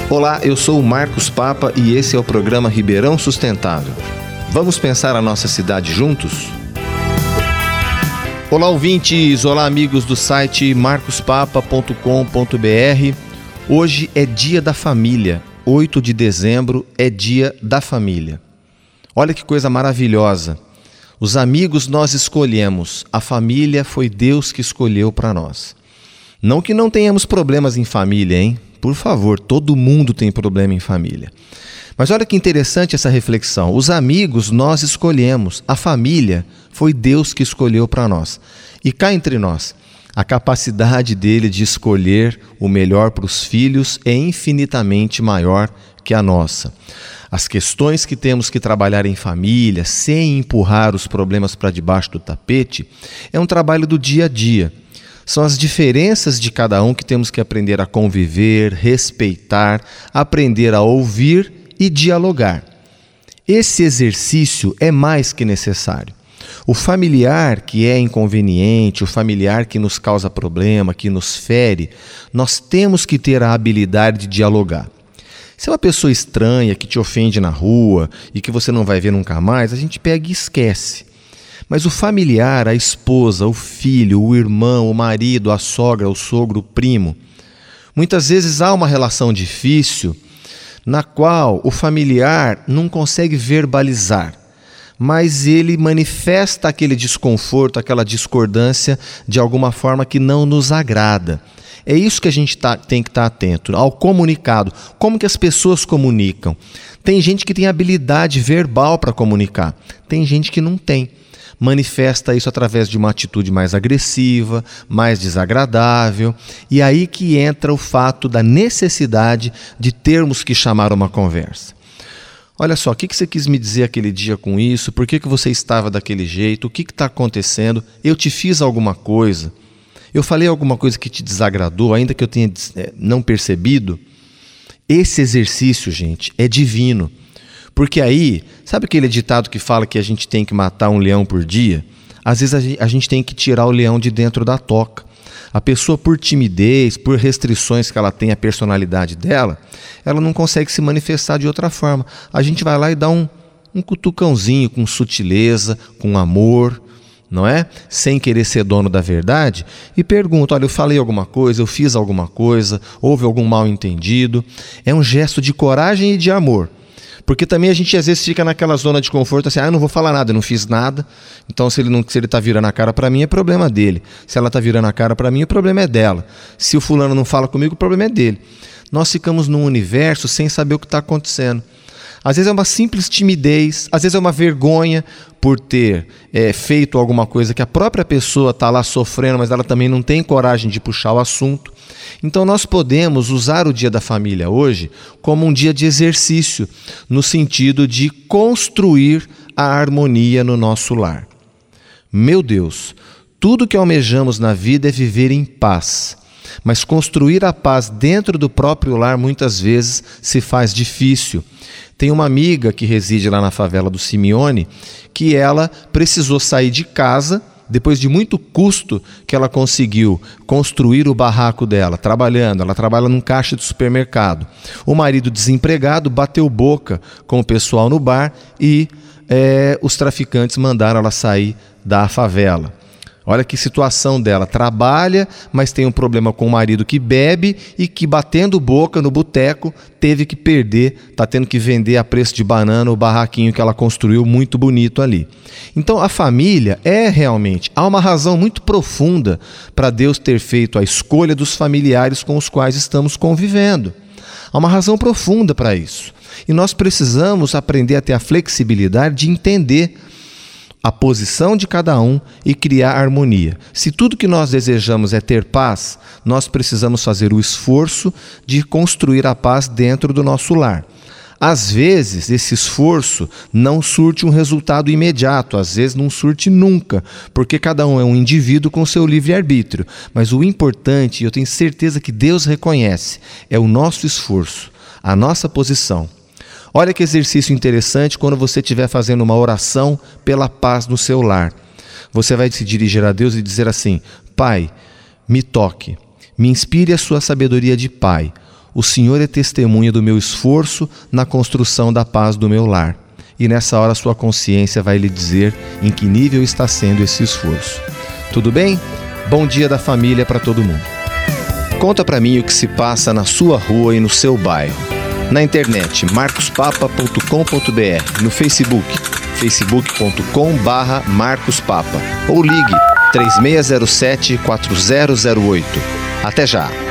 Olá, eu sou o Marcos Papa e esse é o programa Ribeirão Sustentável. Vamos pensar a nossa cidade juntos? Olá, ouvintes! Olá, amigos do site marcospapa.com.br. Hoje é Dia da Família. 8 de dezembro é Dia da Família. Olha que coisa maravilhosa. Os amigos nós escolhemos, a família foi Deus que escolheu para nós. Não que não tenhamos problemas em família, hein? Por favor, todo mundo tem problema em família. Mas olha que interessante essa reflexão. Os amigos nós escolhemos, a família foi Deus que escolheu para nós. E cá entre nós, a capacidade dele de escolher o melhor para os filhos é infinitamente maior que a nossa. As questões que temos que trabalhar em família, sem empurrar os problemas para debaixo do tapete, é um trabalho do dia a dia. São as diferenças de cada um que temos que aprender a conviver, respeitar, aprender a ouvir e dialogar. Esse exercício é mais que necessário. O familiar que é inconveniente, o familiar que nos causa problema, que nos fere, nós temos que ter a habilidade de dialogar. Se é uma pessoa estranha que te ofende na rua e que você não vai ver nunca mais, a gente pega e esquece. Mas o familiar, a esposa, o filho, o irmão, o marido, a sogra, o sogro, o primo, muitas vezes há uma relação difícil na qual o familiar não consegue verbalizar, mas ele manifesta aquele desconforto, aquela discordância de alguma forma que não nos agrada. É isso que a gente tem que estar atento, ao comunicado. Como que as pessoas comunicam? Tem gente que tem habilidade verbal para comunicar, tem gente que não tem. Manifesta isso através de uma atitude mais agressiva, mais desagradável, e aí que entra o fato da necessidade de termos que chamar uma conversa. Olha só, o que você quis me dizer aquele dia com isso? Por que você estava daquele jeito? O que está acontecendo? Eu te fiz alguma coisa? Eu falei alguma coisa que te desagradou, ainda que eu tenha não percebido? Esse exercício, gente, é divino. Porque aí, sabe aquele ditado que fala que a gente tem que matar um leão por dia? Às vezes a gente tem que tirar o leão de dentro da toca. A pessoa, por timidez, por restrições que ela tem à personalidade dela, ela não consegue se manifestar de outra forma. A gente vai lá e dá um cutucãozinho com sutileza, com amor, não é? Sem querer ser dono da verdade, e pergunta, olha, eu falei alguma coisa, eu fiz alguma coisa, houve algum mal entendido. É um gesto de coragem e de amor. Porque também a gente às vezes fica naquela zona de conforto, assim, eu não vou falar nada, eu não fiz nada, então se ele está virando a cara para mim, é problema dele. Se ela está virando a cara para mim, o problema é dela. Se o fulano não fala comigo, o problema é dele. Nós ficamos num universo sem saber o que está acontecendo. Às vezes é uma simples timidez, às vezes é uma vergonha por ter feito alguma coisa que a própria pessoa está lá sofrendo, mas ela também não tem coragem de puxar o assunto. Então nós podemos usar o Dia da Família hoje como um dia de exercício, no sentido de construir a harmonia no nosso lar. Meu Deus, tudo que almejamos na vida é viver em paz. Mas construir a paz dentro do próprio lar muitas vezes se faz difícil. Tem uma amiga que reside lá na favela do Simeone que ela precisou sair de casa depois de muito custo que ela conseguiu construir o barraco dela, trabalhando. Ela trabalha num caixa de supermercado. O marido desempregado bateu boca com o pessoal no bar e os traficantes mandaram ela sair da favela. Olha que situação dela, trabalha, mas tem um problema com o marido que bebe e que, batendo boca no boteco, teve que perder, está tendo que vender a preço de banana o barraquinho que ela construiu muito bonito ali. Então a família há uma razão muito profunda para Deus ter feito a escolha dos familiares com os quais estamos convivendo. Há uma razão profunda para isso. E nós precisamos aprender a ter a flexibilidade de entender a posição de cada um e criar harmonia. Se tudo que nós desejamos é ter paz, nós precisamos fazer o esforço de construir a paz dentro do nosso lar. Às vezes, esse esforço não surte um resultado imediato, às vezes não surte nunca, porque cada um é um indivíduo com seu livre-arbítrio. Mas o importante, e eu tenho certeza que Deus reconhece, é o nosso esforço, a nossa posição. Olha que exercício interessante quando você estiver fazendo uma oração pela paz no seu lar. Você vai se dirigir a Deus e dizer assim: Pai, me toque, me inspire a sua sabedoria de pai. o Senhor é testemunha do meu esforço na construção da paz do meu lar. E nessa hora sua consciência vai lhe dizer em que nível está sendo esse esforço. Tudo bem? Bom dia da família para todo mundo. Conta para mim o que se passa na sua rua e no seu bairro. Na internet, marcospapa.com.br, no Facebook, facebook.com/marcospapa ou ligue 3607-4008. Até já!